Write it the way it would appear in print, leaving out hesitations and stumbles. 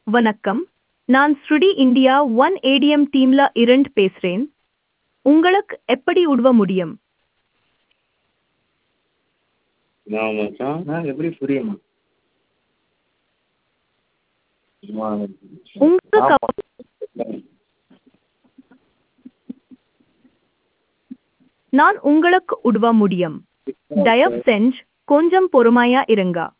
வணக்கம். நான் ஸ்ருடி India one ATM டீம்ல இருந்து பேசுறேன். உங்களுக்கு எப்படி உதவ முடியும்? நான் மச்சான் எப்படி புரியுமா? உங்க ஆமா. நான் உங்களுக்கு உதவ முடியும். தயவு செஞ்சு கொஞ்சம் பொறுமையா இருங்க.